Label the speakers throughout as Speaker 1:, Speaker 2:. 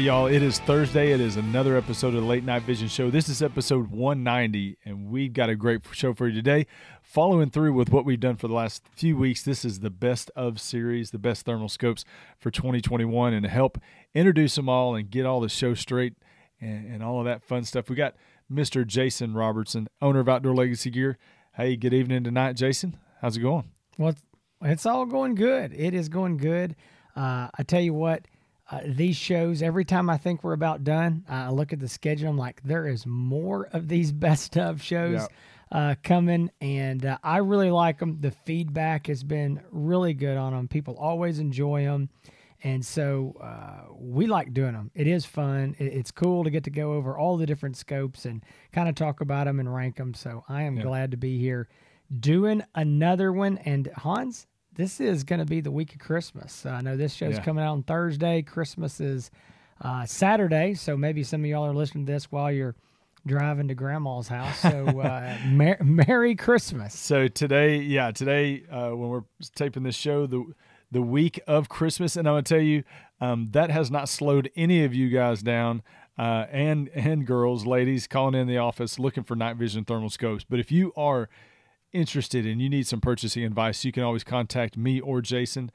Speaker 1: y'all, it is Thursday. It is another episode of the Late Night Vision Show. This is episode 190, and we've got a great show for you today. Following through with what we've done for the last few weeks, this is the best of series, the best thermal scopes for 2021, and to help introduce them all and get all the show straight and all of that fun stuff, we got Mr. Jason Robertson, owner of Outdoor Legacy Gear. Hey, good evening tonight, Jason. How's it going?
Speaker 2: Well, it's all going good. It is going good. I tell you what, these shows, every time I think we're about done, I look at the schedule. I'm like, there is more of these best of shows coming, and I really like them. The feedback has been really good on them. People always enjoy them, and so we like doing them. It is fun. It's cool to get to go over all the different scopes and kind of talk about them and rank them. So I am glad to be here doing another one. And Hans, this is going to be the week of Christmas. I know this show's coming out on Thursday. Christmas is Saturday, so maybe some of y'all are listening to this while you're driving to Grandma's house. So Merry Christmas.
Speaker 1: So today, when we're taping this show, the week of Christmas, and I'm going to tell you, that has not slowed any of you guys down, and girls, ladies, calling in the office looking for night vision thermal scopes. But if you are interested and you need some purchasing advice, you can always contact me or Jason.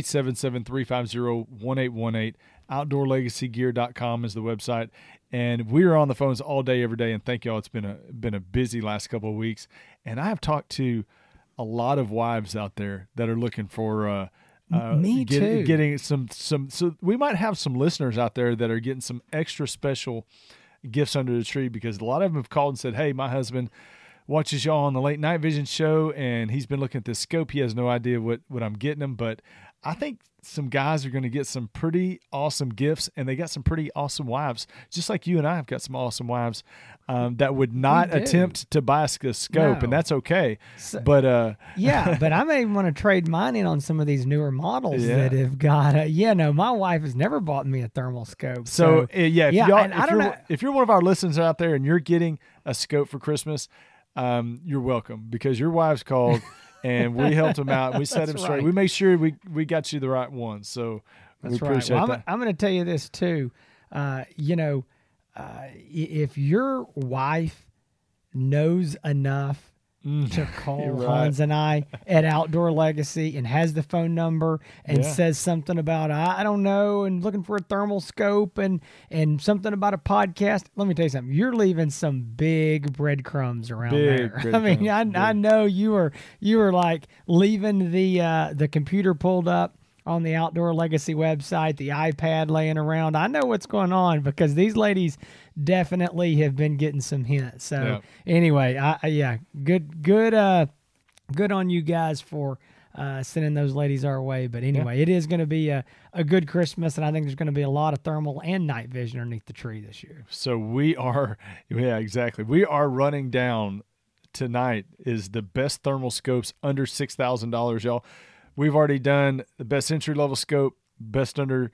Speaker 1: 877-350-1818. OutdoorLegacyGear.com is the website, and we are on the phones all day, every day. And thank y'all. It's been a busy last couple of weeks, and I have talked to a lot of wives out there that are looking for
Speaker 2: me too.
Speaker 1: Getting some. So we might have some listeners out there that are getting some extra special gifts under the tree, because a lot of them have called and said, "Hey, my husband watches y'all on the Late Night Vision Show, and he's been looking at this scope. He has no idea what I'm getting him." But I think some guys are going to get some pretty awesome gifts, and they got some pretty awesome wives, just like you and I have got some awesome wives that would not attempt to buy a scope, and that's okay.
Speaker 2: So,
Speaker 1: but
Speaker 2: but I may want to trade mine in on some of these newer models that have got my wife has never bought me a thermal scope.
Speaker 1: So if you're one of our listeners out there and you're getting a scope for Christmas, you're welcome, because your wives called and we helped them out. We set them straight.
Speaker 2: Right.
Speaker 1: We made sure we got you the right one. So we appreciate that.
Speaker 2: I'm going to tell you this too. If your wife knows enough to call Hans and I at Outdoor Legacy and has the phone number and says something about, I don't know, and looking for a thermal scope and something about a podcast, let me tell you something. You're leaving some big breadcrumbs around there. I mean, I know you were like leaving the computer pulled up on the Outdoor Legacy website, the iPad laying around. I know what's going on, because these ladies definitely have been getting some hints. So anyway, good on you guys for sending those ladies our way. But anyway, it is going to be a good Christmas, and I think there's going to be a lot of thermal and night vision underneath the tree this year.
Speaker 1: So we are running down tonight is the best thermal scopes under $6,000, y'all. We've already done the best entry-level scope, best under,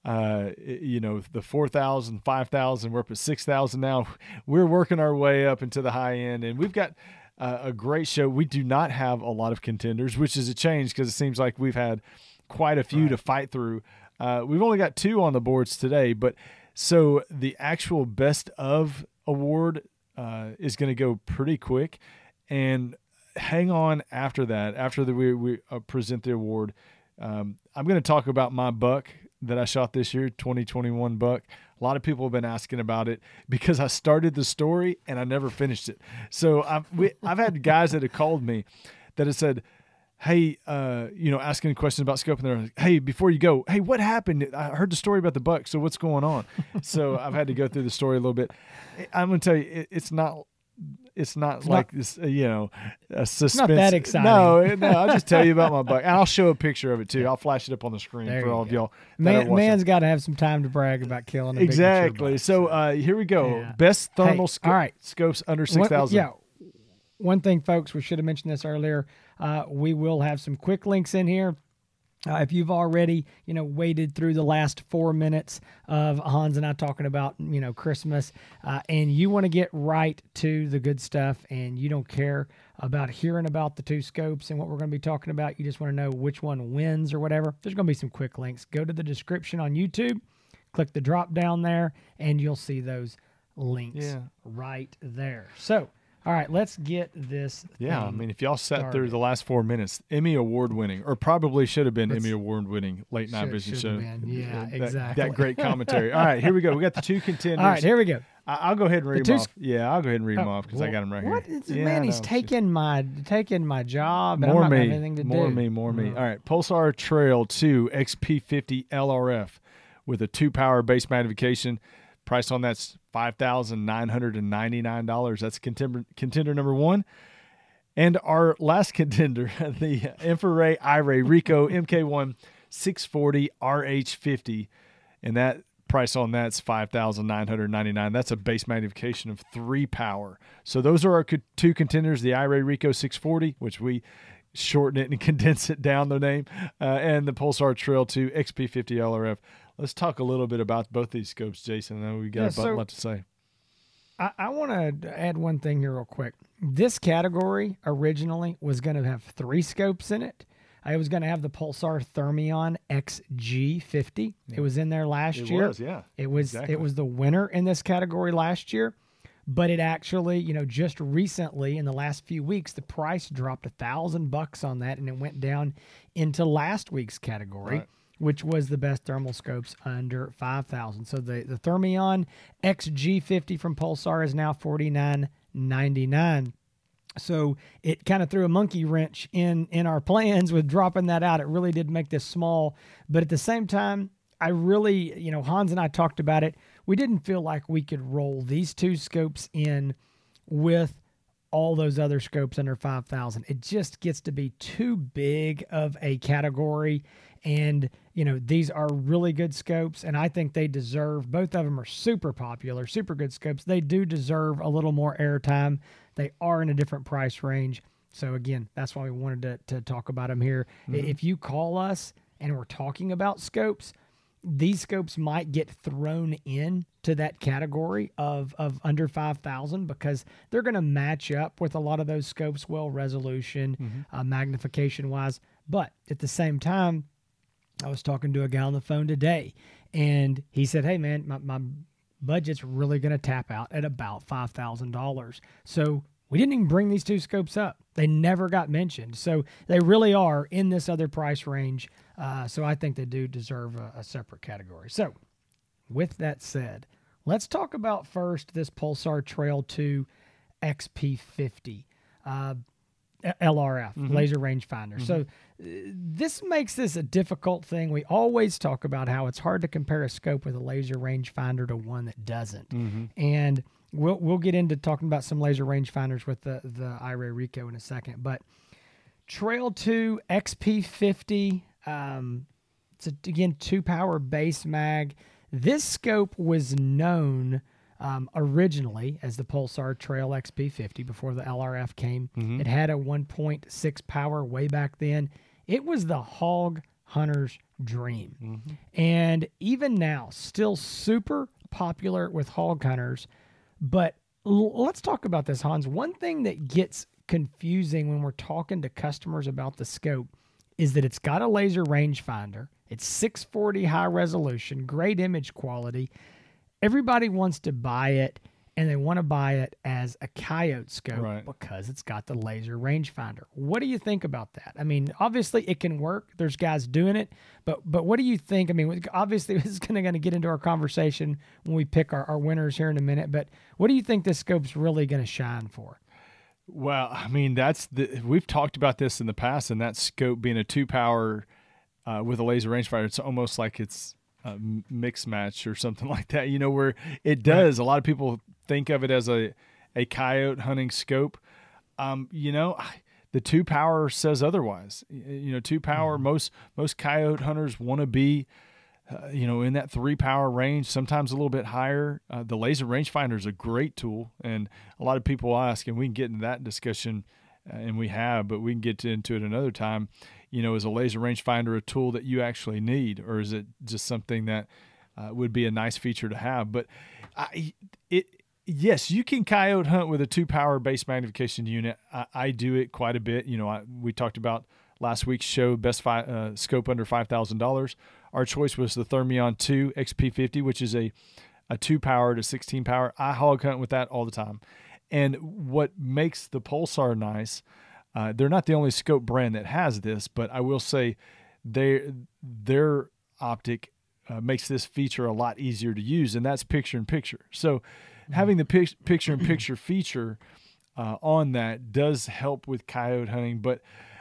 Speaker 1: the 4,000, 5,000. We're up at 6,000 now. We're working our way up into the high end, and we've got a great show. We do not have a lot of contenders, which is a change, because it seems like we've had quite a few to fight through. We've only got 2 on the boards today, but so the actual best of award is going to go pretty quick, and hang on after that. After we present the award, I'm going to talk about my buck that I shot this year, 2021 buck. A lot of people have been asking about it, because I started the story and I never finished it. So I've had guys that have called me that have said, "Hey, asking questions about scope," and they're like, "Hey, before you go, hey, what happened? I heard the story about the buck. So what's going on?" So I've had to go through the story a little bit. I'm going to tell you, it's not like this, a suspense.
Speaker 2: It's not that exciting.
Speaker 1: No, I'll just tell you about my buck. And I'll show a picture of it too. I'll flash it up on the screen for all of y'all.
Speaker 2: Man's got to have some time to brag about killing a big
Speaker 1: exactly.
Speaker 2: buck.
Speaker 1: So here we go. Yeah. Best thermal scopes under 6,000.
Speaker 2: One thing, folks, we should have mentioned this earlier. We will have some quick links in here. If you've already, waded through the last 4 minutes of Hans and I talking about, Christmas, and you want to get right to the good stuff, and you don't care about hearing about the 2 scopes and what we're going to be talking about, you just want to know which one wins or whatever, there's going to be some quick links. Go to the description on YouTube, click the drop down there, and you'll see those links right there. So, all right, let's get this.
Speaker 1: Yeah, I mean, if y'all sat through the last 4 minutes, Emmy Award winning, or probably should have been Emmy Award winning late night business show.
Speaker 2: Yeah, exactly.
Speaker 1: That great commentary. All right, here we go. We got the two contenders.
Speaker 2: All right, here we go.
Speaker 1: I'll go ahead and read them off. Yeah, I'll go ahead and read them off because I got them right here.
Speaker 2: Man, he's taking my job, and I'm not having anything to do.
Speaker 1: More me. All right, Pulsar Trail 2 XP50 LRF with a 2-power base magnification. Price on that's $5,999. That's contender number 1. And our last contender, the Infrared iRay Ricoh MK1 640 RH50. And that price on that's $5,999. That's a base magnification of 3 power. So those are our two contenders, the iRay Ricoh 640, which we shorten it and condense it down the name, and the Pulsar Trail 2 XP50 LRF. Let's talk a little bit about both these scopes, Jason. I know we got a lot to say.
Speaker 2: I want to add one thing here real quick. This category originally was going to have 3 scopes in it. I was going to have the Pulsar Thermion XG50. It was in there last year. It was the winner in this category last year. But it actually, just recently in the last few weeks, the price dropped $1,000 on that, and it went down into last week's category. Right. Which was the best thermal scopes under $5,000. So the Thermion XG50 from Pulsar is now $49.99. So it kind of threw a monkey wrench in our plans with dropping that out. It really did make this small. But at the same time, I really, Hans and I talked about it. We didn't feel like we could roll these 2 scopes in with all those other scopes under $5,000. It just gets to be too big of a category. And, these are really good scopes, and I think they deserve, both of them are super popular, super good scopes. They do deserve a little more airtime. They are in a different price range. So, again, that's why we wanted to talk about them here. Mm-hmm. If you call us and we're talking about scopes, these scopes might get thrown in to that category of under 5,000 because they're going to match up with a lot of those scopes, well, resolution, magnification-wise. But at the same time, I was talking to a guy on the phone today, and he said, hey, man, my budget's really going to tap out at about $5,000. So we didn't even bring these 2 scopes up. They never got mentioned. So they really are in this other price range. So I think they do deserve a separate category. So with that said, let's talk about first this Pulsar Trail 2 XP50. LRF, laser rangefinder. So this makes this a difficult thing. We always talk about how it's hard to compare a scope with a laser rangefinder to one that doesn't. And we'll get into talking about some laser rangefinders with the iRay Ricoh in a second. But Trail 2 XP50, it's again 2-power base mag. This scope was known originally as the Pulsar Trail XP50 before the LRF came. It had a 1.6 power way back then. It was the hog hunter's dream. And even now, still super popular with hog hunters. But let's talk about this, Hans. One thing that gets confusing when we're talking to customers about the scope is that it's got a laser rangefinder. It's 640 high resolution, great image quality. Everybody wants to buy it, and they want to buy it as a coyote scope because it's got the laser rangefinder. What do you think about that? I mean, obviously it can work. There's guys doing it, but what do you think? I mean, obviously this is going to get into our conversation when we pick our winners here in a minute, but what do you think this scope's really going to shine for?
Speaker 1: Well, I mean, we've talked about this in the past, and that scope being a 2-power with a laser rangefinder, it's almost like it's mix match or something like that, where it does. A lot of people think of it as a coyote hunting scope. The 2-power says otherwise. 2-power, most coyote hunters want to be, in that 3-power range, sometimes a little bit higher. The laser rangefinder is a great tool, and a lot of people ask, and we can get into that discussion, and we have, but we can get into it another time. Is a laser rangefinder a tool that you actually need, or is it just something that would be a nice feature to have? But yes, you can coyote hunt with a 2-power base magnification unit. I do it quite a bit. We talked about last week's show, best scope under $5,000. our choice was the Thermion 2 XP50, which is a 2-power to 16-power. I hog hunt with that all the time. And what makes the Pulsar nice, they're not the only scope brand that has this, but I will say their optic makes this feature a lot easier to use, and that's picture-in-picture. So having the picture-in-picture feature on that does help with coyote hunting. But,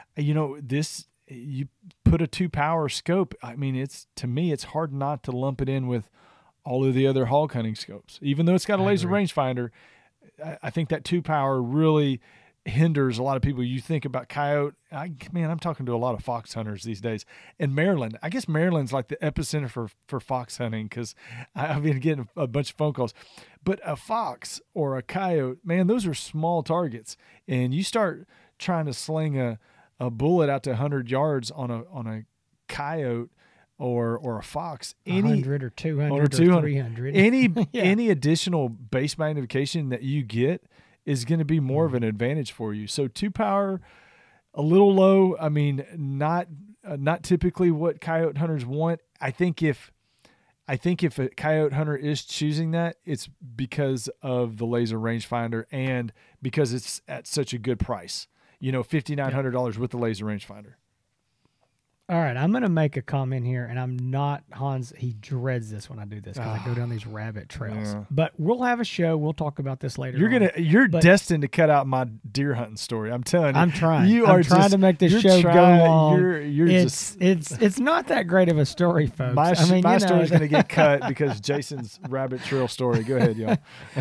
Speaker 1: you put a 2-power scope, I mean, to me, it's hard not to lump it in with all of the other hog hunting scopes. Even though it's got a laser rangefinder, I think that 2-power really hinders a lot of people. You think about coyote. I'm talking to a lot of fox hunters these days. And Maryland, I guess Maryland's like the epicenter for fox hunting, because I've been getting a bunch of phone calls. But a fox or a coyote, man, those are small targets. And you start trying to sling a bullet out to 100 yards on a coyote or a fox,
Speaker 2: 100 or 200 or 300.
Speaker 1: Any additional base magnification that you get is going to be more of an advantage for you. So 2-power, a little low. I mean, not typically what coyote hunters want. I think if a coyote hunter is choosing that, it's because of the laser rangefinder and because it's at such a good price. $5,900 with the laser rangefinder.
Speaker 2: All right, I'm going to make a comment here, and I'm not Hans. He dreads this when I do this because I go down these rabbit trails. Yeah. But we'll have a show. We'll talk about this later.
Speaker 1: You're destined to cut out my deer hunting story. I'm telling you.
Speaker 2: I'm trying. I'm trying to make this show go long. It's not that great of a story, folks.
Speaker 1: My story's going to get cut because Jason's rabbit trail story. Go ahead, y'all.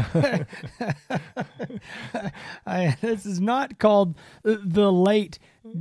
Speaker 2: This is not called the late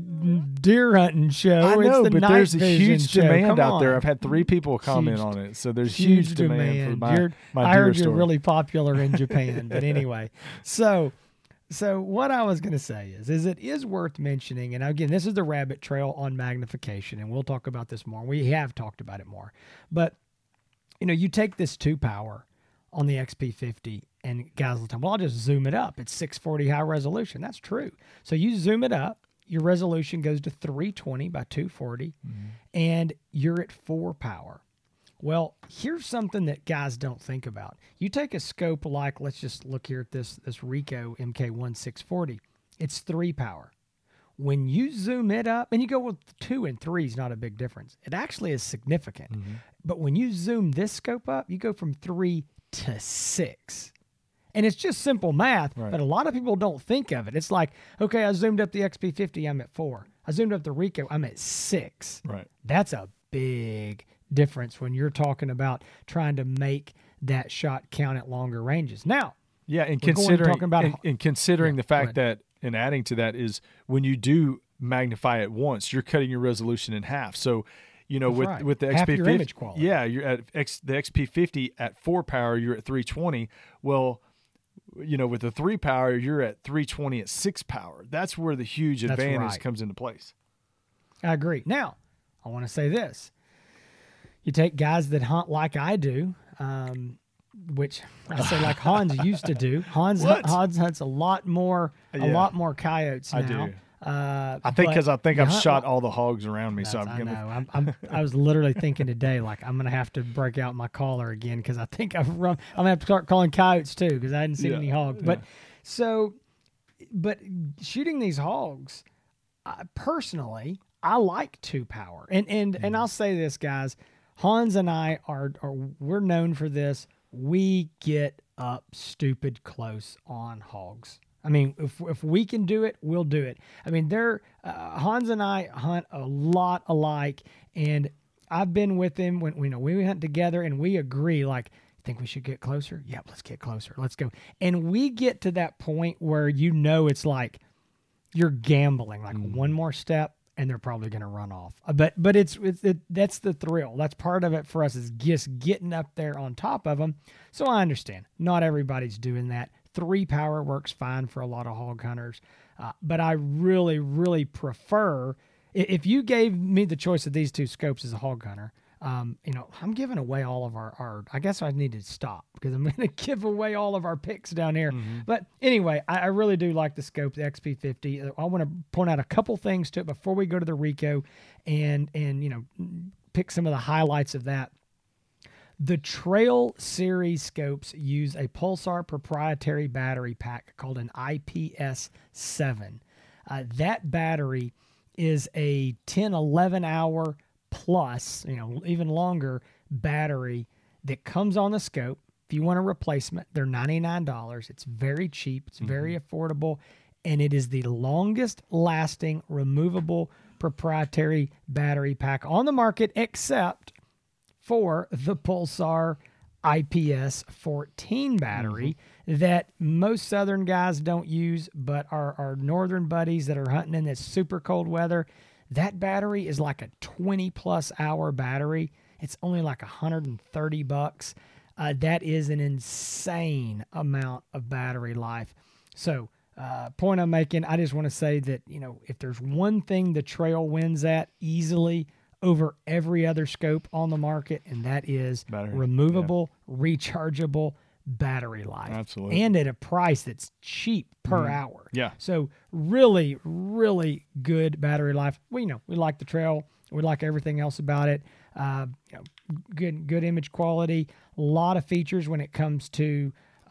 Speaker 2: deer hunting show.
Speaker 1: I know,
Speaker 2: it's the
Speaker 1: but there's a huge
Speaker 2: show.
Speaker 1: demand out there. I've had 3 people comment on it, so there's huge demand for my
Speaker 2: I
Speaker 1: deer
Speaker 2: heard
Speaker 1: story.
Speaker 2: you're really popular in Japan, but anyway. So what I was going to say is it is worth mentioning, and again, this is the rabbit trail on magnification, and we'll talk about this more. We have talked about it more, but you take this 2-power on the XP50, and guys will tell me, well, I'll just zoom it up. It's 640 high resolution. That's true. So you zoom it up. Your resolution goes to 320 by 240, and you're at 4-power. Well, here's something that guys don't think about. You take a scope like, let's just look here at this Ricoh MK1640. It's 3-power. When you zoom it up, and you go with 2 and 3 is not a big difference. It actually is significant. But when you zoom this scope up, you go from 3 to 6. And it's just simple math, but a lot of people don't think of it. It's like, okay, I zoomed up the XP50, I'm at 4. I zoomed up the Ricoh, I'm at 6.
Speaker 1: Right.
Speaker 2: That's a big difference when you're talking about trying to make that shot count at longer ranges. Now,
Speaker 1: yeah, and considering the fact that, and adding to that is when you do magnify it once, you're cutting your resolution in half. So, with the XP50, you're at the XP50 at 4-power, you're at 320. Well, with the 3-power, you're at 320 at 6-power. That's where the huge advantage comes into place.
Speaker 2: I agree. Now, I want to say this. You take guys that hunt like I do, which I say like Hans used to do. Hans hunts a lot more coyotes now.
Speaker 1: I do. I think because I've shot all the hogs around me, so
Speaker 2: I was literally thinking today, like I'm gonna have to break out my caller again because I think I'm gonna have to start calling coyotes too because I hadn't seen any hogs. But shooting these hogs, personally, I like 2-power, and I'll say this, guys, Hans and I we're known for this. We get up stupid close on hogs. I mean, if we can do it, we'll do it. I mean, Hans and I hunt a lot alike, and I've been with him when we hunt together, and we agree. Like, think we should get closer? Yep, let's get closer. Let's go. And we get to that point where it's like you're gambling. Like one more step, and they're probably going to run off. But that's the thrill. That's part of it for us is just getting up there on top of them. So I understand. Not everybody's doing that. 3-power works fine for a lot of hog hunters. But I really, really prefer, if you gave me the choice of these 2 scopes as a hog hunter, I'm giving away all of our I guess I need to stop because I'm going to give away all of our picks down here. But anyway, I really do like the scope, the XP50. I want to point out a couple things to it before we go to the Ricoh and pick some of the highlights of that. The Trail Series scopes use a Pulsar proprietary battery pack called an IPS-7. That battery is a 10, 11 hour plus, even longer battery that comes on the scope. If you want a replacement, they're $99. It's very cheap. It's very affordable. And it is the longest lasting removable proprietary battery pack on the market, except for the Pulsar IPS-14 battery that most southern guys don't use, but our northern buddies that are hunting in this super cold weather, that battery is like a 20-plus hour battery. It's only like $130. That is an insane amount of battery life. So, point I'm making, I just want to say that, if there's one thing the Trail wins at easily over every other scope on the market, and that is removable, rechargeable battery life.
Speaker 1: Absolutely.
Speaker 2: And at a price that's cheap per hour.
Speaker 1: Yeah.
Speaker 2: So really, really good battery life. We like the Trail. We like everything else about it. Good image quality. A lot of features when it comes to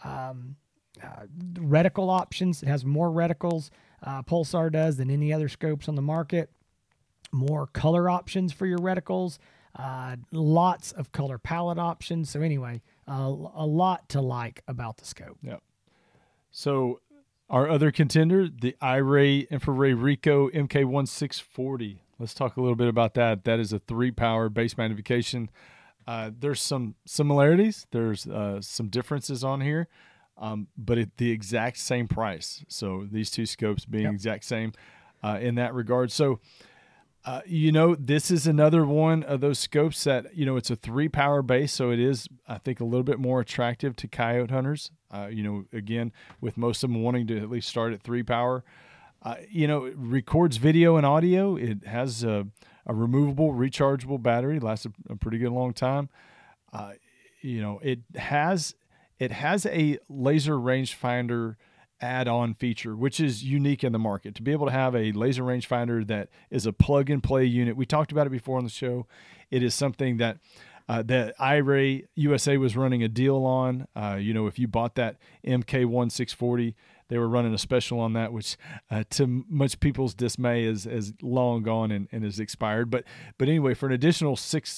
Speaker 2: reticle options. It has more reticles, Pulsar does, than any other scopes on the market. More color options for your reticles, lots of color palette options. So anyway, a lot to like about the scope.
Speaker 1: Yeah. So our other contender, the iRay Infrared Ricoh MK1640. Let's talk a little bit about that. That is a 3-power base magnification. There's some similarities. There's some differences on here, but at the exact same price. So these two scopes being exact same in that regard. So, this is another one of those scopes that, it's a 3-power base. So it is, I think, a little bit more attractive to coyote hunters. Again, with most of them wanting to at least start at 3-power. It records video and audio. It has a removable, rechargeable battery. Lasts a pretty good long time. It has a laser rangefinder add-on feature, which is unique in the market. To be able to have a laser rangefinder that is a plug-and-play unit. We talked about it before on the show. It is something that that iRay USA was running a deal on. If you bought that MK1640, they were running a special on that, which to much people's dismay is long gone and is expired. But anyway, for an additional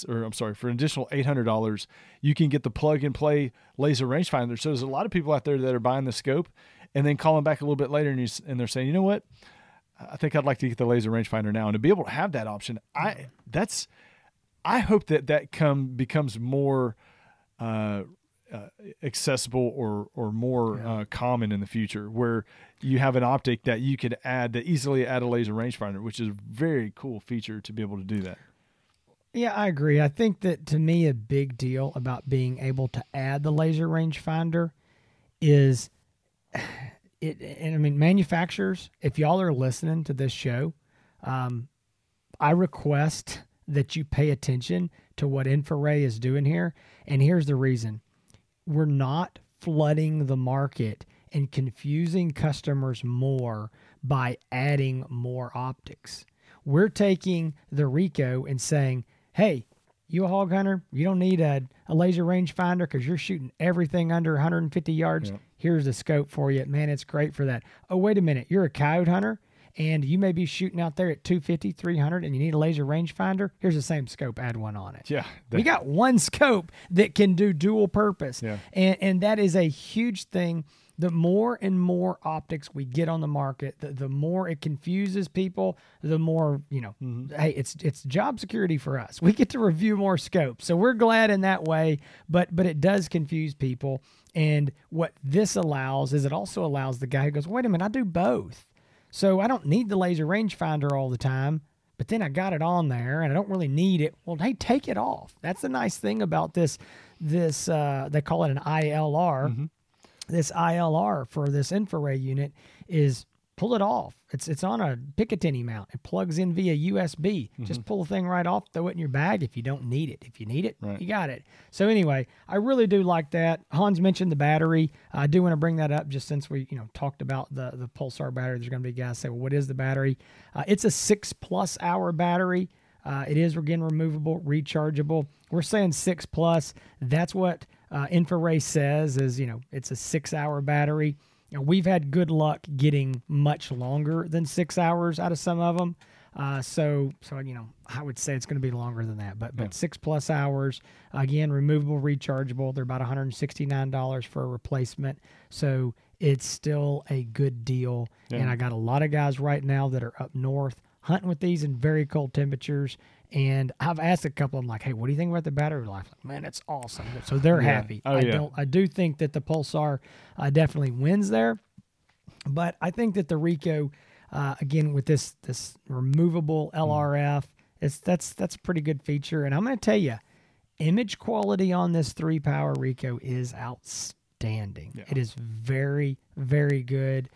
Speaker 1: $800, you can get the plug and play laser rangefinder. So there's a lot of people out there that are buying the scope and then calling back a little bit later and they're saying, you know what, I think I'd like to get the laser rangefinder now. And to be able to have that option, I hope that becomes more accessible or more common in the future, where you have an optic that you could easily add a laser rangefinder, which is a very cool feature to be able to do that.
Speaker 2: Yeah, I agree. I think that, to me, a big deal about being able to add the laser rangefinder is manufacturers, if y'all are listening to this show, I request that you pay attention to what InfiRay is doing here. And here's the reason. We're not flooding the market and confusing customers more by adding more optics. We're taking the Ricoh and saying, hey, you a hog hunter, you don't need a laser rangefinder because you're shooting everything under 150 yards. Yeah. Here's the scope for you. Man, it's great for that. Oh, wait a minute. You're a coyote hunter and you may be shooting out there at 250, 300 and you need a laser rangefinder. Here's the same scope. Add one on it.
Speaker 1: Yeah.
Speaker 2: We got one scope that can do dual purpose.
Speaker 1: Yeah.
Speaker 2: And that is a huge thing. The more and more optics we get on the market, the more it confuses people, the more, hey, it's job security for us. We get to review more scopes. So we're glad in that way, but it does confuse people. And what this allows is it also allows the guy who goes, wait a minute, I do both. So I don't need the laser rangefinder all the time, but then I got it on there and I don't really need it. Well, hey, take it off. That's the nice thing about this they call it an ILR. Mm-hmm. This ILR for this InfiRay unit is pull it off. It's on a Picatinny mount. It plugs in via USB. Mm-hmm. Just pull the thing right off, throw it in your bag if you don't need it. If you need it, right, you got it. So anyway, I really do like that. Hans mentioned the battery. I do want to bring that up just since we talked about the Pulsar battery. There's going to be guys say, well, what is the battery? It's a 6+ hour battery. It is, again, removable, rechargeable. We're saying 6+. That's what InfoRay says is, it's a 6-hour battery. We've had good luck getting much longer than 6 hours out of some of them. So I would say it's going to be longer than that, but 6+ hours. Again, removable, rechargeable. They're about $169 for a replacement. So it's still a good deal. Yeah. And I got a lot of guys right now that are up north hunting with these in very cold temperatures. And I've asked a couple of them, like, hey, what do you think about the battery life? Like, man, it's awesome. So they're happy. I do think that the Pulsar definitely wins there. But I think that the Ricoh, again, with this removable LRF, that's a pretty good feature. And I'm going to tell you, image quality on this 3-power Ricoh is outstanding. Yeah. It is very, very good.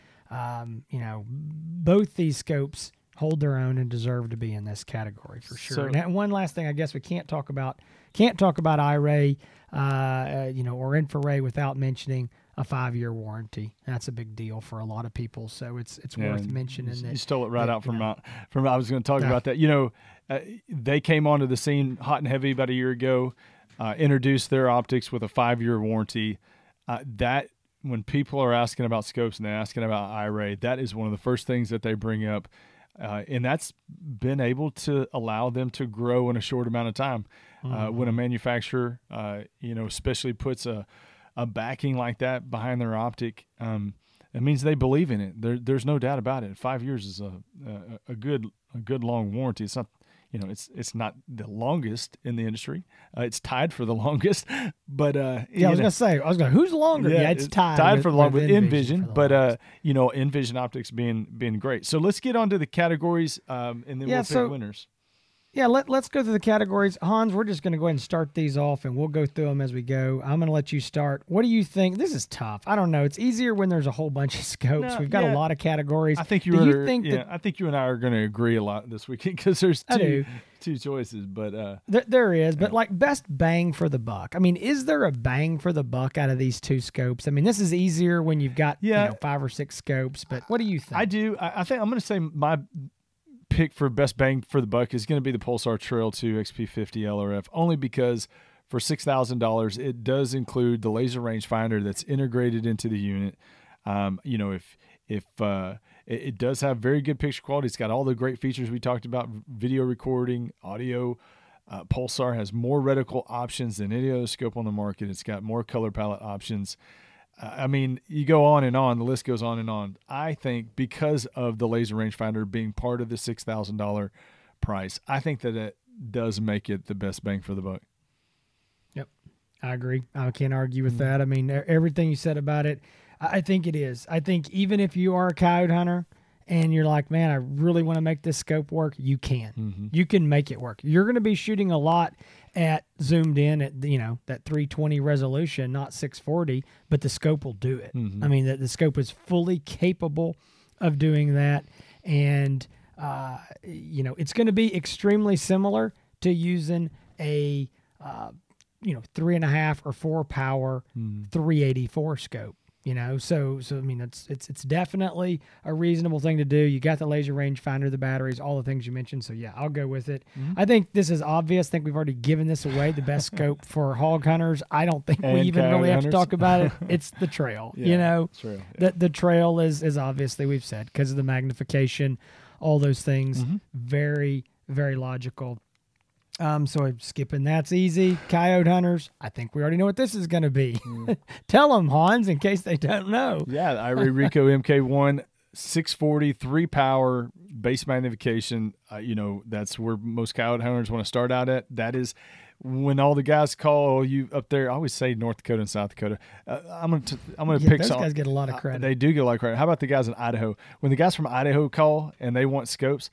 Speaker 2: Both these scopes hold their own and deserve to be in this category for sure. And one last thing, I guess we can't talk about iRay, or InfoRay without mentioning a 5-year warranty. That's a big deal for a lot of people. So it's worth mentioning that.
Speaker 1: You stole it right out from I was going to talk about that. They came onto the scene hot and heavy about a year ago, introduced their optics with a 5-year warranty. That when people are asking about scopes and they're asking about iRay, that is one of the first things that they bring up. And that's been able to allow them to grow in a short amount of time. When a manufacturer, especially puts a backing like that behind their optic, it means they believe in it. There's no doubt about it. 5 years is a good long warranty. It's not, it's not the longest in the industry. It's tied for the longest, but
Speaker 2: I was gonna say, who's longer? Yeah, it's tied
Speaker 1: for the longest with Envision, but Envision Optics being great. So let's get on to the categories, and then we'll pick winners.
Speaker 2: Yeah, let's go through the categories. Hans, we're just going to go ahead and start these off, and we'll go through them as we go. I'm going to let you start. What do you think? This is tough. I don't know. It's easier when there's a whole bunch of scopes. We've got a lot of categories.
Speaker 1: I think I think you and I are going to agree a lot this weekend because there's two choices. But
Speaker 2: there is. But like best bang for the buck. I mean, is there a bang for the buck out of these two scopes? I mean, this is easier when you've got 5 or 6 scopes. But what do you think?
Speaker 1: I do. I think I'm going to say my pick for best bang for the buck is going to be the Pulsar Trail 2 XP50 LRF, only because for $6,000 it does include the laser rangefinder that's integrated into the unit. It does have very good picture quality. It's got all the great features we talked about: video recording, audio. Pulsar has more reticle options than any other scope on the market. It's got more color palette options. You go on and on. The list goes on and on. I think because of the laser rangefinder being part of the $6,000 price, I think that it does make it the best bang for the buck.
Speaker 2: Yep, I agree. I can't argue with that. I mean, everything you said about it, I think it is. I think even if you are a coyote hunter and you're like, man, I really want to make this scope work, you can. Mm-hmm. You can make it work. You're going to be shooting a lot at zoomed in at that 320 resolution, not 640, but the scope will do it. Mm-hmm. I mean, the scope is fully capable of doing that, and it's going to be extremely similar to using a 3.5 or 4 power 384 scope. So I mean, it's definitely a reasonable thing to do. You got the laser rangefinder, the batteries, all the things you mentioned. So yeah, I'll go with it. Mm-hmm. I think this is obvious. I think we've already given this away, the best scope for hog hunters. I don't think we even really have to talk about it. It's the Trail.
Speaker 1: Trail, yeah.
Speaker 2: The Trail is obviously, we've said, because of the magnification, all those things. Mm-hmm. Very, very logical. So I'm skipping that's easy. Coyote hunters, I think we already know what this is going to be. Tell them, Hans, in case they don't know.
Speaker 1: Yeah, the iRay Ricoh MK1 640 3-power base magnification. That's where most coyote hunters want to start out at. That is when all the guys call you up there. I always say North Dakota and South Dakota. I'm gonna pick
Speaker 2: those
Speaker 1: some.
Speaker 2: Guys get a lot of credit.
Speaker 1: They do get a lot of credit. How about the guys in Idaho? When the guys from Idaho call and they want scopes,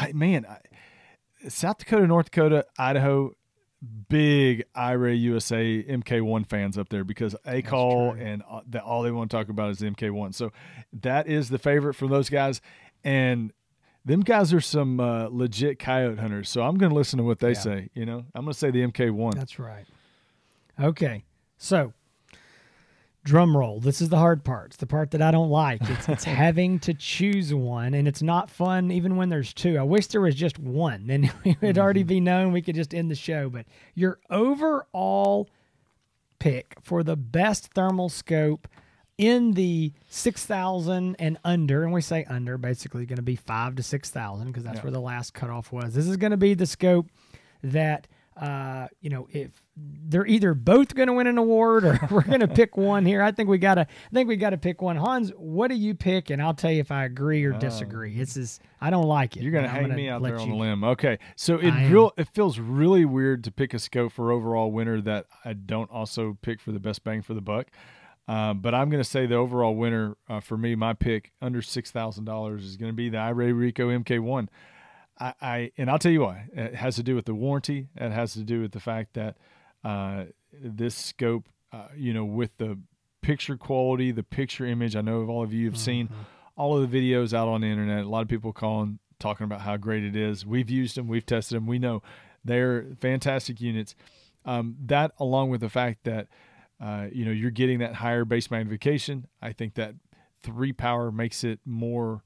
Speaker 1: South Dakota, North Dakota, Idaho, big iRay USA MK1 fans up there because they call and all they want to talk about is the MK1. So that is the favorite for those guys. And them guys are some legit coyote hunters. So I'm going to listen to what they say. I'm going to say the MK1.
Speaker 2: That's right. Okay. So Drum roll. This is the hard part. It's the part that I don't like. It's having to choose one, and it's not fun even when there's two. I wish there was just one. Then it would already be known. We could just end the show. But your overall pick for the best thermal scope in the 6,000 and under, and we say under, basically going to be 5,000 to 6,000 because that's where the last cutoff was. This is going to be the scope that, if they're either both going to win an award or we're going to pick one here. I think we got to pick one. Hans, what do you pick? And I'll tell you if I agree or disagree. I don't like it.
Speaker 1: You're going to hang me out there on the limb. Okay. So it feels really weird to pick a scope for overall winner that I don't also pick for the best bang for the buck. But I'm going to say the overall winner for me, my pick under $6,000 is going to be the iRay Ricoh MK1. And I'll tell you why. It has to do with the warranty. It has to do with the fact that this scope, with the picture quality, the picture image. I know all of you have seen all of the videos out on the internet. A lot of people talking about how great it is. We've used them. We've tested them. We know they're fantastic units. That along with the fact that you're getting that higher base magnification. I think that 3-power makes it more.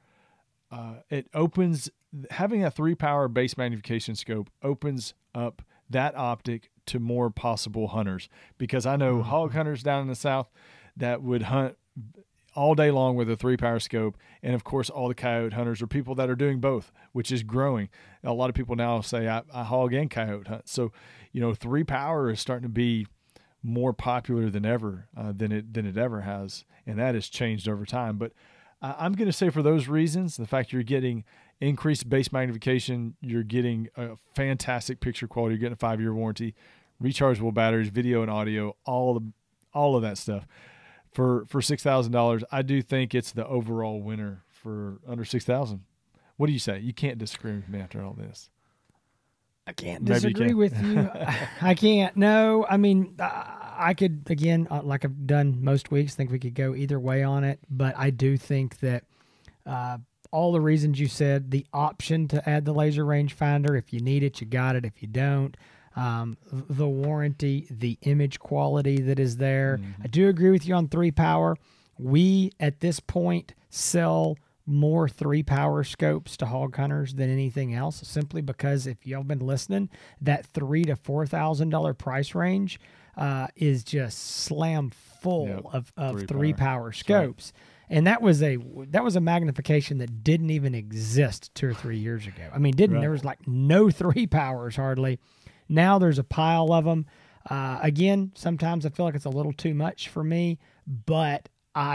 Speaker 1: Having a 3-power base magnification scope opens up that optic to more possible hunters, because I know hog hunters down in the South that would hunt all day long with a 3-power scope. And of course, all the coyote hunters are people that are doing both, which is growing. A lot of people now say I hog and coyote hunt. So, 3-power is starting to be more popular than ever, than it ever has. And that has changed over time. But I'm going to say for those reasons, the fact you're getting increased base magnification, you're getting a fantastic picture quality, you're getting a 5-year warranty, rechargeable batteries, video and audio, all of that stuff. For $6,000, I do think it's the overall winner for under 6,000. What do you say? You can't disagree with me after all this.
Speaker 2: I can't disagree with you. I can't. No, I mean, I could, again, like I've done most weeks, think we could go either way on it. But I do think that all the reasons you said, the option to add the laser rangefinder, if you need it, you got it. If you don't, the warranty, the image quality that is there. I do agree with you on 3-power. We, at this point, sell more 3-power scopes to hog hunters than anything else, simply because if y'all been listening, that $3,000 to $4,000 price range is just slam full of 3-power scopes. Right. And that was a magnification that didn't even exist 2 or 3 years ago. I mean, there was like no 3-powers hardly. Now there's a pile of them. Again, sometimes I feel like it's a little too much for me, but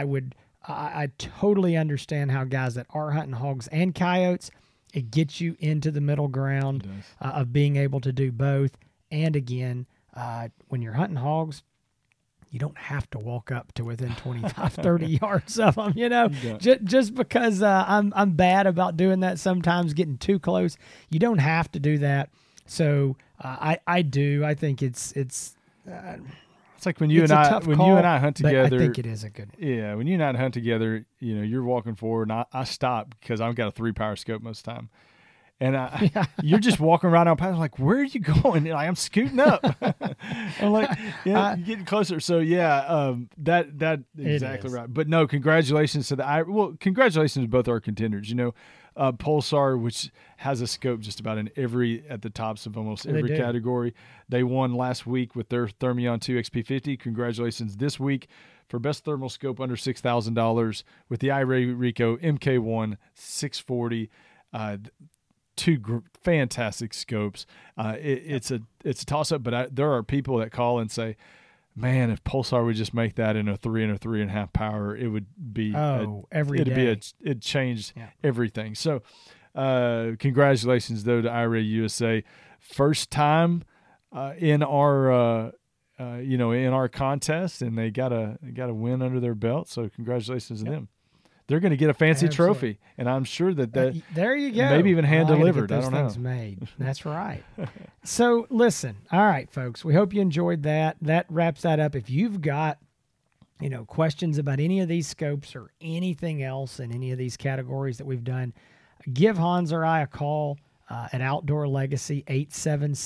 Speaker 2: I totally understand how guys that are hunting hogs and coyotes, it gets you into the middle ground of being able to do both. And again, when you're hunting hogs, you don't have to walk up to within 25, 30 yards of them, just because I'm bad about doing that sometimes, getting too close. You don't have to do that. So I do. I think it's
Speaker 1: like when you and I hunt together.
Speaker 2: I think it is a good one.
Speaker 1: Yeah, when you and I hunt together, you're walking forward, and I stop because I've got a 3-power scope most of the time. And you're just walking around on path. I'm like, where are you going? And I'm scooting up. I'm like, you're getting closer. So that exactly right. But no, congratulations to congratulations to both our contenders. Pulsar, which has a scope just about at the tops of almost every category. They won last week with their Thermion 2 XP50. Congratulations this week for best thermal scope under $6,000 with the iRay Ricoh MK1 640. 2 fantastic scopes. It's a toss-up, but there are people that call and say, man, if Pulsar would just make that in a 3 and a 3.5 power, it would be it'd change everything. So congratulations though to iRay USA. First time in our in our contest, and they got a win under their belt. So congratulations to them. They're going to get a fancy trophy, and I'm sure that
Speaker 2: there you go.
Speaker 1: Maybe even hand delivered. I don't know.
Speaker 2: Made. That's right. So listen, all right, folks. We hope you enjoyed that. That wraps that up. If you've got questions about any of these scopes or anything else in any of these categories that we've done, give Hans or I a call at Outdoor Legacy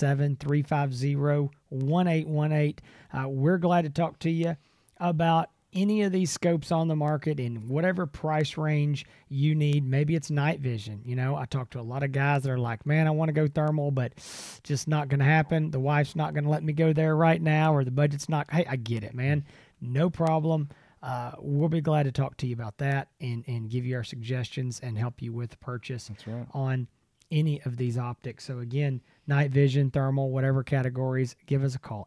Speaker 2: 877-350-1818. We're glad to talk to you about any of these scopes on the market in whatever price range you need. Maybe it's night vision. You know, I talk to a lot of guys that are like, man, I want to go thermal, but just not going to happen. The wife's not going to let me go there right now, or the budget's not. Hey, I get it, man. No problem. We'll be glad to talk to you about that and give you our suggestions and help you with the purchase on any of these optics. So again, night vision, thermal, whatever categories, give us a call.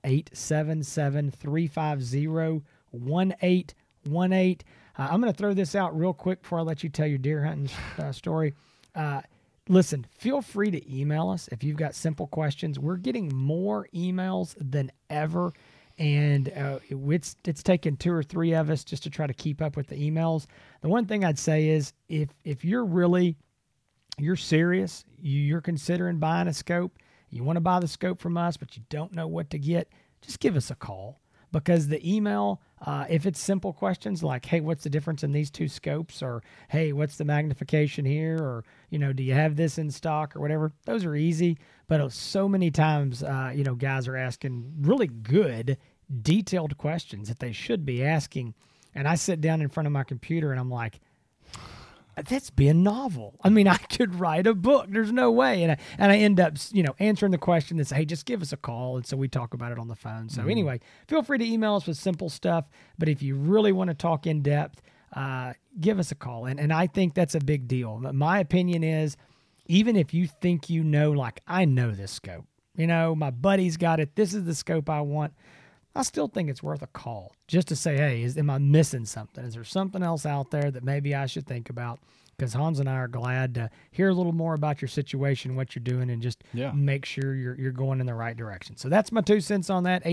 Speaker 2: 877-350-1818. I'm going to throw this out real quick before I let you tell your deer hunting story. Listen, feel free to email us if you've got simple questions. We're getting more emails than ever, and it's taken 2 or 3 of us just to try to keep up with the emails. The one thing I'd say is if you're serious, you're considering buying a scope, you want to buy the scope from us, but you don't know what to get, just give us a call. Because the email, if it's simple questions like, hey, what's the difference in these 2 scopes? Or, hey, what's the magnification here? Or, you know, do you have this in stock or whatever? Those are easy. But so many times, guys are asking really good, detailed questions that they should be asking. And I sit down in front of my computer and I'm like, that's being novel. I mean, I could write a book. There's no way. And I end up, answering the question that's, hey, just give us a call. And so we talk about it on the phone. So anyway, feel free to email us with simple stuff. But if you really want to talk in depth, give us a call. And I think that's a big deal. My opinion is, even if you think like, I know this scope, my buddy's got it. This is the scope I want. I still think it's worth a call just to say, hey, am I missing something? Is there something else out there that maybe I should think about? Because Hans and I are glad to hear a little more about your situation, what you're doing, and just make sure you're going in the right direction. So that's my 2 cents on that,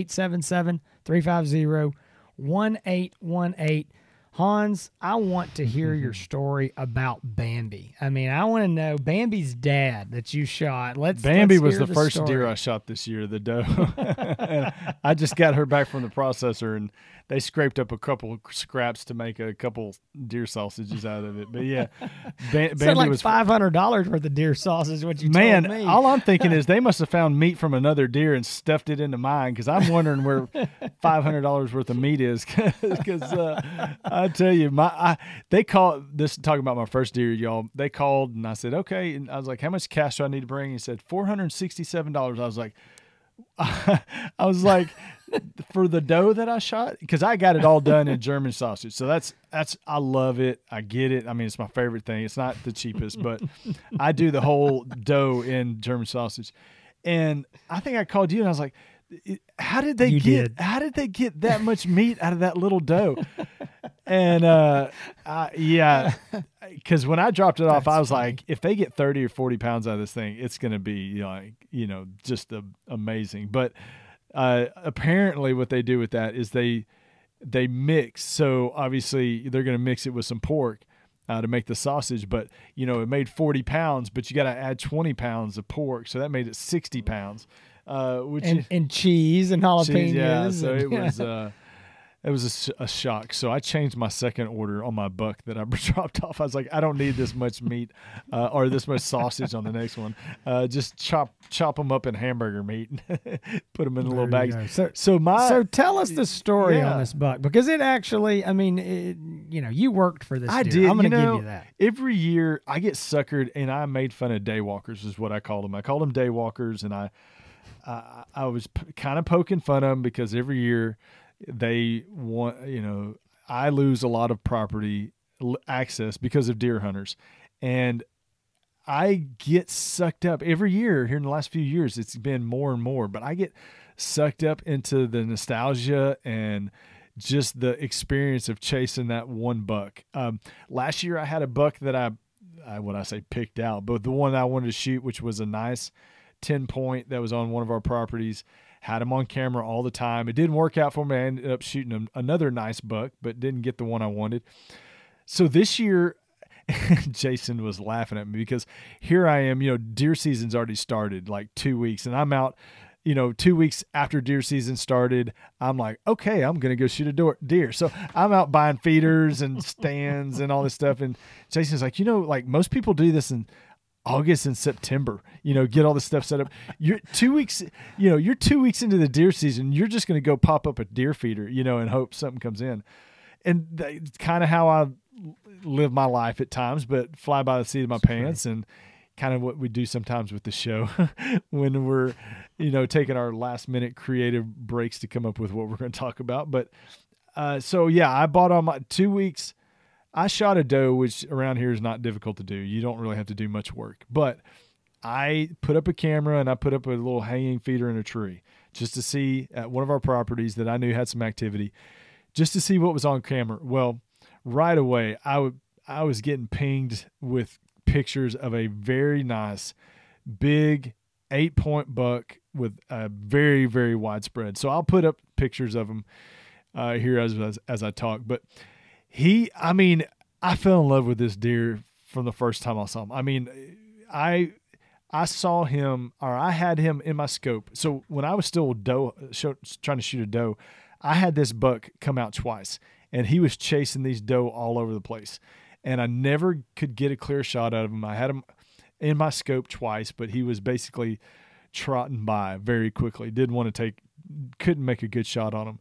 Speaker 2: 877-350-1818. Hans, I want to hear your story about Bambi. I mean, I want to know Bambi's dad that you shot.
Speaker 1: Bambi was the first deer I shot this year, the doe. And I just got her back from the processor, and they scraped up a couple scraps to make a couple deer sausages out of it. But yeah, Bambi
Speaker 2: like
Speaker 1: was
Speaker 2: $500 worth of deer sausage. What you
Speaker 1: told
Speaker 2: me?
Speaker 1: All I'm thinking is they must have found meat from another deer and stuffed it into mine, because I'm wondering where $500 worth of meat is. Because I tell you, they called this talking about my first deer, y'all. They called and I said, okay, and I was like, how much cash do I need to bring? He said $467. I was like, for the doe that I shot, because I got it all done in German sausage. So that's I love it. I get it. I mean, it's my favorite thing. It's not the cheapest, but I do the whole doe in German sausage. And I think I called you and I was like, how did they get that much meat out of that little doe? And because when I dropped it off, I was like, if they get 30 or 40 pounds out of this thing, it's going to be just amazing. But apparently what they do with that is they mix. So obviously they're going to mix it with some pork to make the sausage, but it made 40 pounds, but you got to add 20 pounds of pork. So that made it 60 pounds. And
Speaker 2: cheese and jalapenos.
Speaker 1: It was a shock. So I changed my second order on my buck that I dropped off. I was like, I don't need this much meat or this much sausage on the next one. Just chop them up in hamburger meat and put them in little bags.
Speaker 2: So tell us the story on this buck, because it actually, I mean, you worked for this deer.
Speaker 1: Did.
Speaker 2: I'm going to give you that.
Speaker 1: Every year I get suckered, and I made fun of day walkers is what I called them. I called them day walkers, and I was kind of poking fun of them because every year they want, I lose a lot of property access because of deer hunters, and I get sucked up every year here in the last few years. It's been more and more, but I get sucked up into the nostalgia and just the experience of chasing that one buck. Last year I had a buck that I picked out, but the one I wanted to shoot, which was a nice 10-point that was on one of our properties. Had him on camera all the time. It didn't work out for me. I ended up shooting another nice buck, but didn't get the one I wanted. So this year, Jason was laughing at me because here I am, deer season's already started, like 2 weeks, and I'm out, 2 weeks after deer season started. I'm like, okay, I'm going to go shoot a deer. So I'm out buying feeders and stands and all this stuff. And Jason's like, like most people do this in August and September, get all this stuff set up. You're 2 weeks, you're 2 weeks into the deer season. You're just going to go pop up a deer feeder, and hope something comes in. and it's kind of how I live my life at times, but fly by the seat of my pants, and kind of what we do sometimes with the show when we're, taking our last minute creative breaks to come up with what we're going to talk about. But so yeah, I bought on my 2 weeks. I shot a doe, which around here is not difficult to do. You don't really have to do much work, but I put up a camera and I put up a little hanging feeder in a tree just to see at one of our properties that I knew had some activity, just to see what was on camera. Well, right away, I was getting pinged with pictures of a very nice, big 8-point buck with a very, very widespread. So I'll put up pictures of him here as I talk. But I fell in love with this deer from the first time I saw him. I mean, I saw him, or I had him in my scope. So when I was still trying to shoot a doe, I had this buck come out twice, and he was chasing these doe all over the place. And I never could get a clear shot out of him. I had him in my scope twice, but he was basically trotting by very quickly. Couldn't make a good shot on him.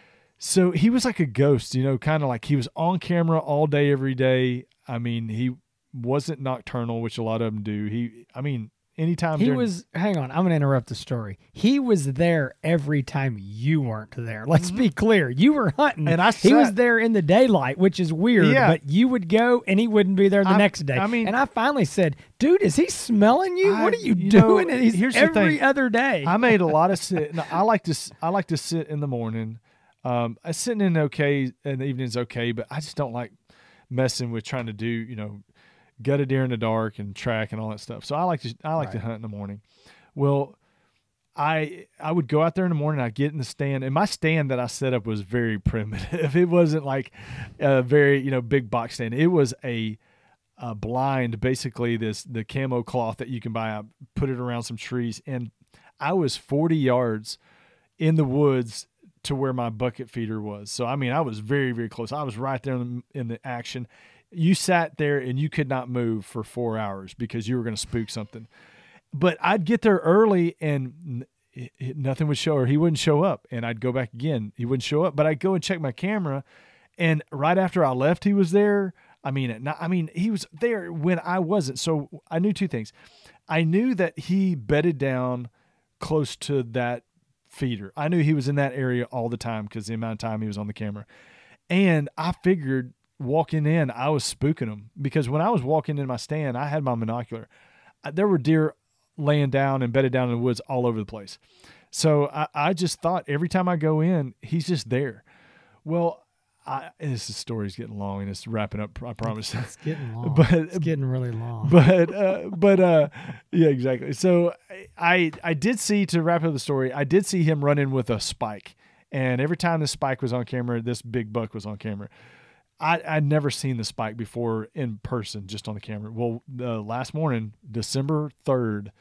Speaker 1: So he was like a ghost, kind of like he was on camera all day, every day. I mean, he wasn't nocturnal, which a lot of them do. Anytime
Speaker 2: hang on, I'm going to interrupt the story. He was there every time you weren't there. Let's be clear. You were hunting, and he was there in the daylight, which is weird, but you would go and he wouldn't be there the next day. And I finally said, dude, is he smelling you? What are you doing? And here's every other day.
Speaker 1: I made a lot of sit. I like to sit in the morning. Sitting in okay in the evening's okay, but I just don't like messing with trying to do, gut a deer in the dark and track and all that stuff. So I like to hunt in the morning. Well, I would go out there in the morning. I'd get in the stand, and my stand that I set up was very primitive. It wasn't like a very big box stand. It was a blind, basically the camo cloth that you can buy. I put it around some trees, and I was 40 yards in the woods to where my bucket feeder was. So I was very, very close. I was right there in the action. You sat there and you could not move for 4 hours because you were going to spook something. But I'd get there early and nothing would show, or he wouldn't show up. And I'd go back again. He wouldn't show up. But I'd go and check my camera. And right after I left, he was there. He was there when I wasn't. So I knew two things. I knew that he bedded down close to that feeder. I knew he was in that area all the time because the amount of time he was on the camera. And I figured walking in, I was spooking him, because when I was walking in my stand, I had my monocular. There were deer laying down and bedded down in the woods all over the place. So I just thought every time I go in, he's just there. Well, this story's getting long and it's wrapping up, I promise.
Speaker 2: It's getting long. It's getting really long.
Speaker 1: But yeah, exactly. So I did see, to wrap up the story, I did see him run in with a spike. And every time the spike was on camera, this big buck was on camera. I'd never seen the spike before in person, just on the camera. Well, the last morning, December 3rd,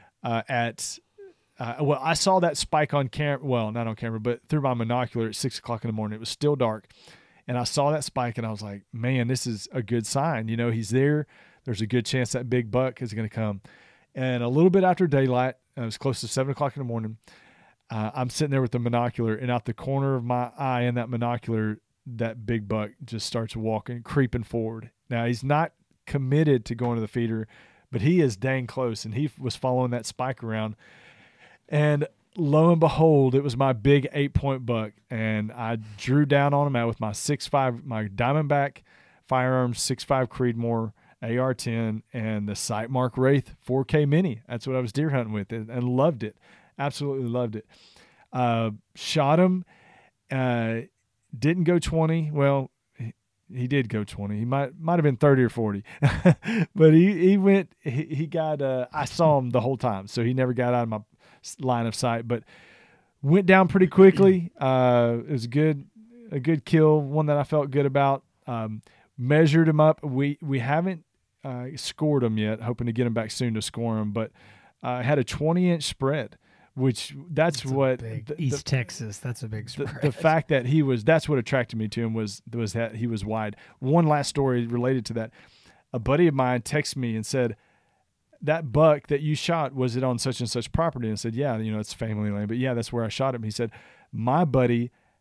Speaker 1: I saw that spike on camera. Well, not on camera, but through my monocular at 6 o'clock in the morning. It was still dark. And I saw that spike and I was like, man, this is a good sign. He's there. There's a good chance that big buck is going to come. And a little bit after daylight, it was close to 7 o'clock in the morning, I'm sitting there with the monocular, and out the corner of my eye in that monocular, that big buck just starts creeping forward. Now, he's not committed to going to the feeder, but he is dang close, and he was following that spike around. And lo and behold, it was my big 8-point buck, and I drew down on him out with my 6.5, my Diamondback Firearms 6.5 Creedmoor AR-10 and the Sightmark Wraith 4K Mini. That's what I was deer hunting with, and loved it. Absolutely loved it. Shot him. Didn't go 20. Well, he did go 20. He might have been 30 or 40, but he went. He got. I saw him the whole time, so he never got out of my line of sight. But went down pretty quickly. It was a good kill, one that I felt good about. Measured him up. We haven't scored him yet. Hoping to get him back soon to score him, but had a 20-inch spread. Which that's what
Speaker 2: East Texas. That's a big spread.
Speaker 1: The fact that that's what attracted me to him was that he was wide. One last story related to that. A buddy of mine texted me and said, that buck that you shot, was it on such and such property? And I said, yeah, it's family land, but yeah, that's where I shot him. He said, my buddy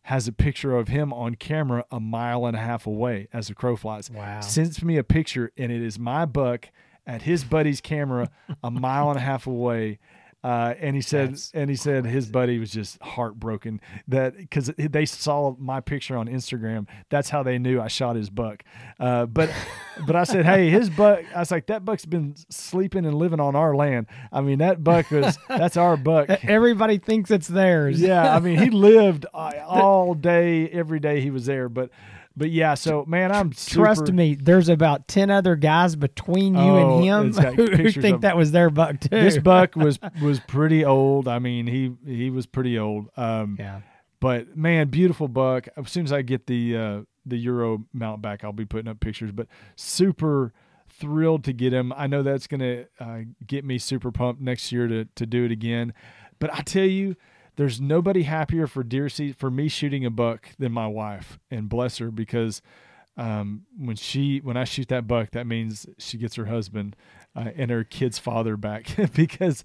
Speaker 1: has a picture of him on camera 1.5 miles away as the crow flies.
Speaker 2: Wow.
Speaker 1: Sends me a picture, and it is my buck at his buddy's camera 1.5 miles away. And he said his buddy was just heartbroken that because they saw my picture on Instagram. That's how they knew I shot his buck. But I said, hey, his buck. I was like, that buck's been sleeping and living on our land. I mean, that's our buck.
Speaker 2: Everybody thinks it's theirs.
Speaker 1: Yeah, I mean, he lived all day, every day he was there. But yeah, so man, I'm
Speaker 2: trust me. There's about 10 other guys between you and him who think that was their buck too.
Speaker 1: This buck was pretty old. I mean, he was pretty old.
Speaker 2: Yeah.
Speaker 1: But man, beautiful buck. As soon as I get the Euro mount back, I'll be putting up pictures. But super thrilled to get him. I know that's gonna get me super pumped next year to do it again. But I tell you, there's nobody happier for deer season for me shooting a buck than my wife, and bless her, because when I shoot that buck, that means she gets her husband and her kid's father back because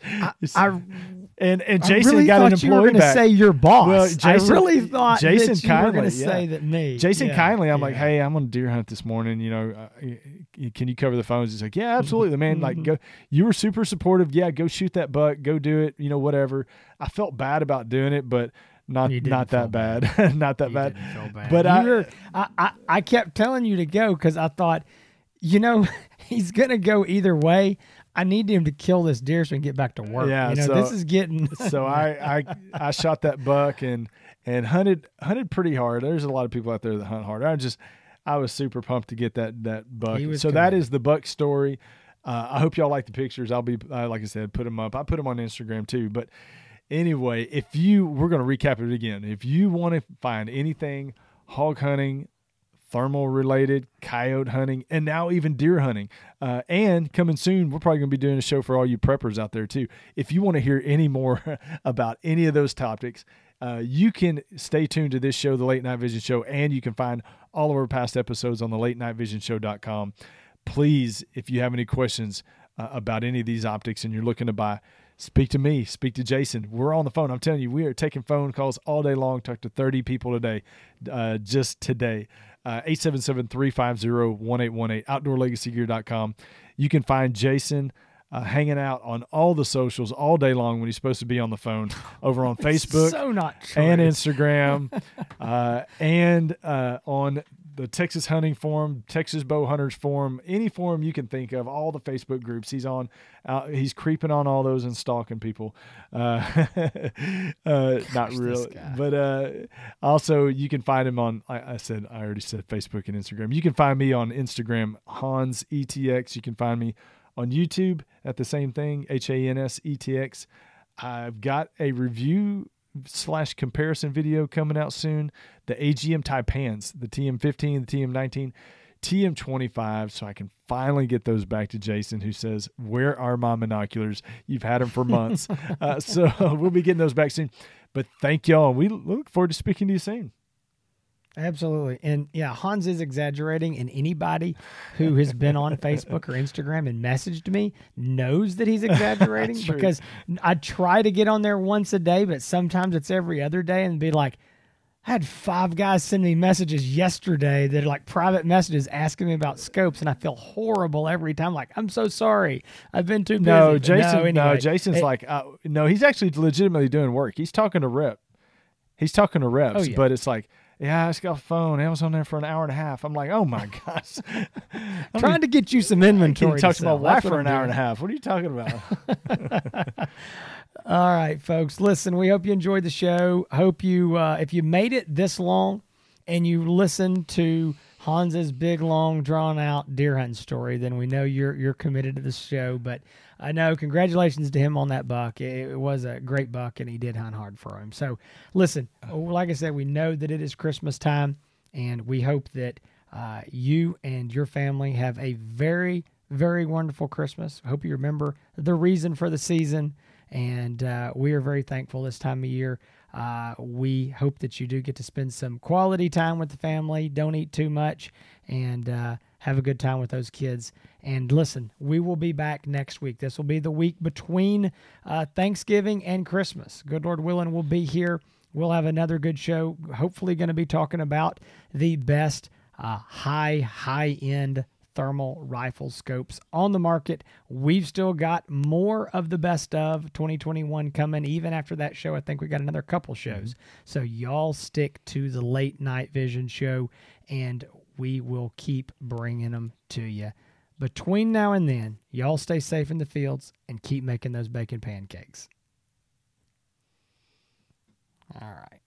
Speaker 1: Jason
Speaker 2: really
Speaker 1: got an employee
Speaker 2: you were going to say your boss.
Speaker 1: Well, Jason,
Speaker 2: I really thought
Speaker 1: Jason
Speaker 2: that you were going to say that me.
Speaker 1: Jason kindly, I'm like, hey, I'm on a deer hunt this morning. You know, can you cover the phones? He's like, yeah, absolutely, man. Like, go. You were super supportive. Yeah, go shoot that buck. Go do it. You know, whatever. I felt bad about doing it, but not that bad. Not that bad. But
Speaker 2: I kept telling you to go because I thought, you know, he's gonna go either way. I need him to kill this deer so he can get back to work.
Speaker 1: Yeah,
Speaker 2: you know,
Speaker 1: so,
Speaker 2: this is getting.
Speaker 1: So I shot that buck and hunted pretty hard. There's a lot of people out there that hunt hard. I was super pumped to get that buck. So that is the buck story. I hope y'all like the pictures. I'll be like I said, put them up. I put them on Instagram too. But anyway, we're going to recap it again. If you want to find anything hog hunting, thermal related, coyote hunting, and now even deer hunting, and coming soon, we're probably going to be doing a show for all you preppers out there too. If you want to hear any more about any of those topics, you can stay tuned to this show, The Late Night Vision Show, and you can find all of our past episodes on the latenightVisionShow.com. Please, if you have any questions about any of these optics and you're looking to buy, speak to me, speak to Jason. We're on the phone. I'm telling you, we are taking phone calls all day long. Talked to 30 people today, just today. 877-350-1818, outdoorlegacygear.com. You can find Jason hanging out on all the socials all day long when he's supposed to be on the phone over on Facebook
Speaker 2: so not true.
Speaker 1: and Instagram and on the Texas Hunting Forum, Texas Bow Hunters Forum, any forum you can think of, all the Facebook groups he's on. He's creeping on all those and stalking people. Not really. But also you can find him on, I already said Facebook and Instagram. You can find me on Instagram, Hans ETX. You can find me on YouTube at the same thing, HANS ETX. I've got a review / comparison video coming out soon. The AGM Taipans, the TM15, the TM19, TM25, so I can finally get those back to Jason, who says, where are my binoculars? You've had them for months. So we'll be getting those back soon. But thank y'all. We look forward to speaking to you soon.
Speaker 2: Absolutely. And yeah, Hans is exaggerating, and anybody who has been on Facebook or Instagram and messaged me knows that he's exaggerating because I try to get on there once a day, but sometimes it's every other day and be like, I had 5 guys send me messages yesterday that are like private messages asking me about scopes, and I feel horrible every time. Like, I'm so sorry. I've been too busy.
Speaker 1: No, Jason. No, Jason's no, he's actually legitimately doing work. He's talking to reps.
Speaker 2: Oh, yeah.
Speaker 1: But it's like, yeah, I just got a phone. I was on there for an hour and a half. I'm like, oh my gosh.
Speaker 2: Trying to get you some inventory.
Speaker 1: Talk to my wife for an hour and a half. What are you talking about?
Speaker 2: All right, folks. Listen, we hope you enjoyed the show. Hope you, if you made it this long and you listened to Hans's big, long, drawn-out deer hunting story, then we know you're committed to the show. But I know, congratulations to him on that buck. It was a great buck, and he did hunt hard for him. So, listen, like I said, we know that it is Christmas time, and we hope that you and your family have a very, very wonderful Christmas. I hope you remember the reason for the season, and we are very thankful this time of year. We hope that you do get to spend some quality time with the family. Don't eat too much, and have a good time with those kids. And listen, we will be back next week. This will be the week between Thanksgiving and Christmas. Good Lord willing, we'll be here we'll have another good show. Hopefully going to be talking about the best high-end thermal rifle scopes on the market. We've still got more of the best of 2021 coming. Even after that show, I think we got another couple shows. So y'all stick to the Late Night Vision show, and we will keep bringing them to you. Between now and then, y'all stay safe in the fields and keep making those bacon pancakes. All right.